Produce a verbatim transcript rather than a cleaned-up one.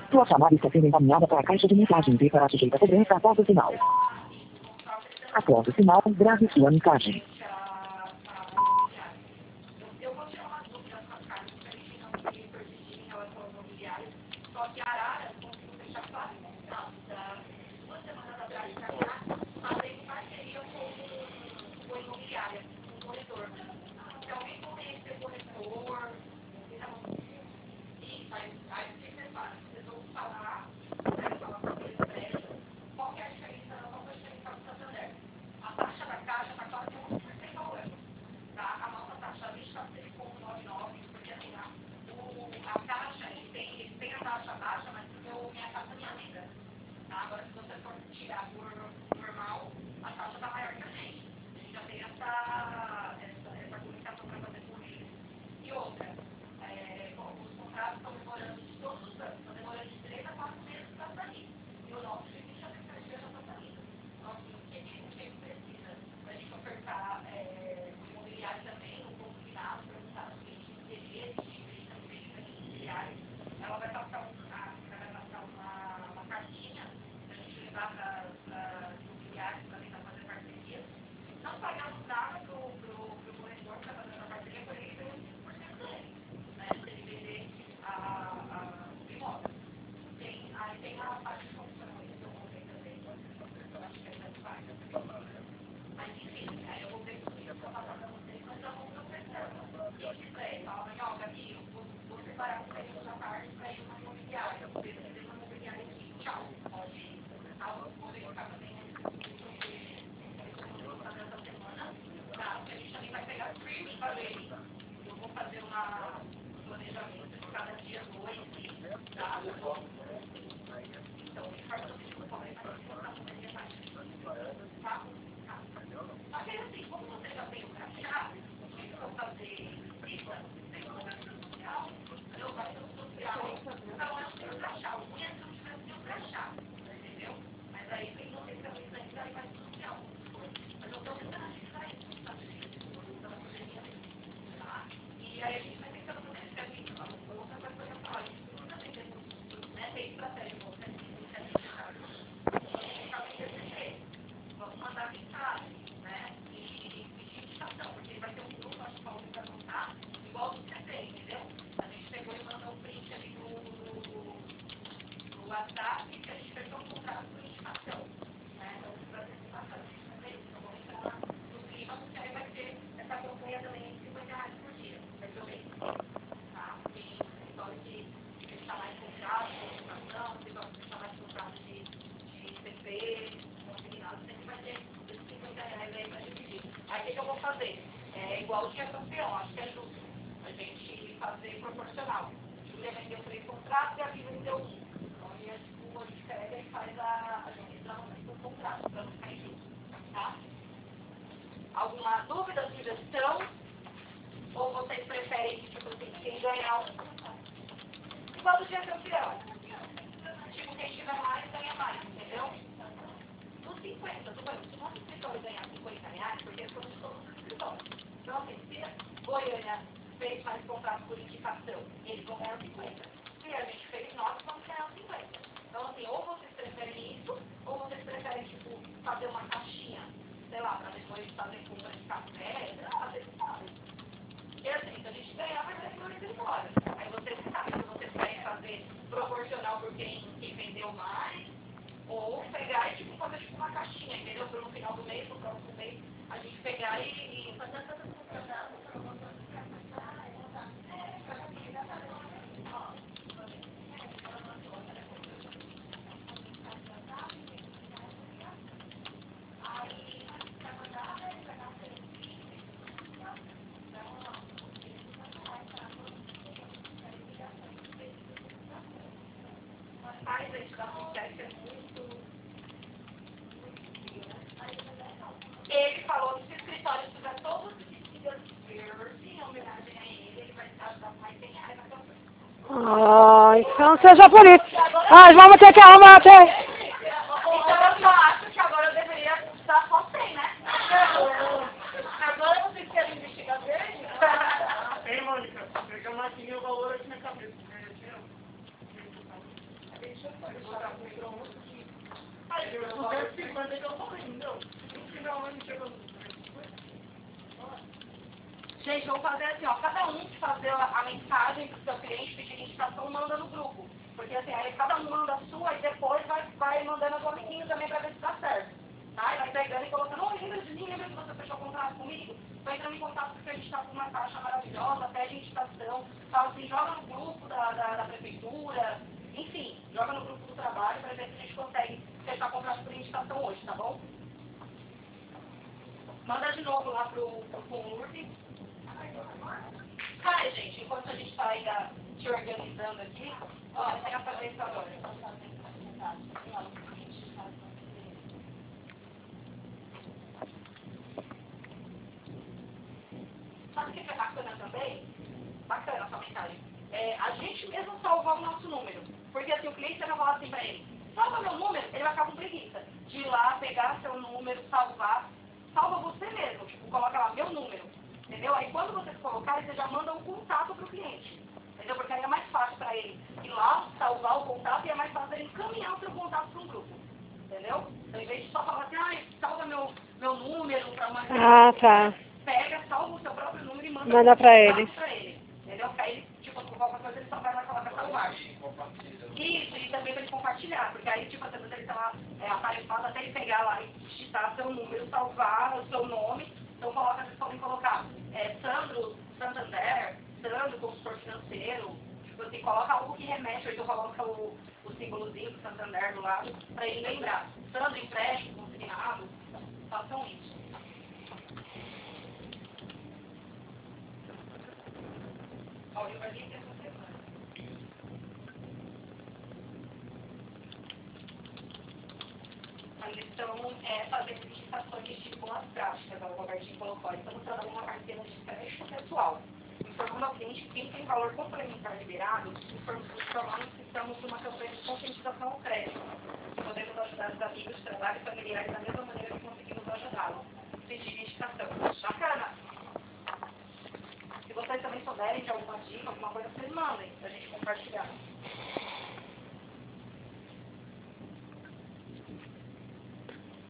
Sua chamada está sendo encaminhada para a caixa de mensagens e para sujeita a cobrança após o sinal. Após o sinal, grave sua mensagem. Alguma dúvida, sugestão? Ou vocês preferem que tipo, quem ganhar um... Igual do dia campeão. Tipo, quem tiver mais, ganha mais, entendeu? Nos cinquenta, do banco. Se o nosso escritório ganhar cinquenta reais, porque somos todos os escritórios. Então, assim, se Goiânia fez mais contratos por indicação, eles vão ganhar cinquenta. Se a gente fez nós, vamos ganhar cinquenta. Então, assim, ou vocês preferem isso, ou vocês preferem, tipo, fazer uma caixinha, sei lá, para depois fazer compra de café, sei lá, vocês sabem. E assim, se a gente ganhar, vai ser por escritório. Aí vocês sabem se vocês querem fazer proporcional por quem, quem vendeu mais, ou pegar e, tipo, fazer, tipo, uma caixinha, entendeu? Para no final do mês, no próximo mês, a gente pegar e, e fazer essa proporcional. Mas a gente dá um cheque, é muito... Ele falou que se o escritório tiver todos os vestidos verdes, em homenagem a ele, ele vai dar mais cem reais na campanha. Ai, então seja por isso. Ai, vamos ter que arrumar até. Então eu só acho que agora eu deveria dar só cem, né? Agora vocês querem investigar verde? Ei, Mônica, pega a maquininha o valor aqui na cabeça. Aí, eu não quero que mande que eu tô rindo. Gente, vamos fazer assim, ó, cada um que fazer a mensagem pro seu cliente, pedir indicação, manda no grupo. Porque assim, aí cada um manda a sua e depois vai, vai mandando a sua amiguinho também pra ver se dá certo. Tá? E vai pegando e colocando, não, lembra de mim, lembra que você fechou contrato comigo? Vai entrando em contato porque a gente tá com uma taxa maravilhosa, pede indicação, fala assim, joga no grupo da, da, da prefeitura, enfim, joga no grupo do trabalho pra ver se a gente consegue fechar contrato por indicação hoje, tá bom? Manda de novo lá pro, pro Conurte. Cara, gente, enquanto a gente tá ainda te organizando aqui, ó, você vai fazer isso agora. Sabe o que é bacana também? Bacana essa mensagem. É, a gente mesmo salvar o nosso número. Porque assim, o cliente vai falar assim pra ele, salva meu número, ele vai ficar com preguiça. De ir lá, pegar seu número, salvar. Salva você mesmo, tipo, coloca lá meu número. Entendeu? Aí quando você colocar, você já manda um contato pro cliente. Entendeu? Porque aí é mais fácil para ele ir lá, salvar o contato e é mais fácil ele encaminhar o seu contato para um grupo. Entendeu? Então, em vez de só falar assim, ah, salva meu, meu número para uma... Ah, tá. Pega, salva o seu próprio número e manda, manda para ele. Pra ele. Entendeu? Para ele, tipo, qualquer coisa, ele só vai lá falar para salvar. Isso, e também para ele compartilhar, porque aí, tipo, às vezes ele tá lá, é, aparelhado até ele pegar lá e digitar seu número, salvar o seu nome. Então, coloca, vocês podem colocar é, Sandro Santander, Sandro consultor financeiro, tipo assim, coloca algo que remete, ou então coloca o, o símbolozinho do Santander do lado, para ele lembrar. Sandro empréstimo, consignado, façam isso. Olha, vai vir essa semana. A lição é fazer indicações de boas práticas, o Robertinho colocou. Estamos trabalhando uma carteira de crédito pessoal, informando ao cliente quem tem valor complementar liberado, informando que estamos numa campanha de conscientização ao crédito. Podemos ajudar os amigos, trabalhos familiares da mesma maneira que conseguimos ajudá-los. Pedir indicação. Bacana! Se vocês também souberem de alguma dica, alguma coisa, vocês mandem para a gente compartilhar.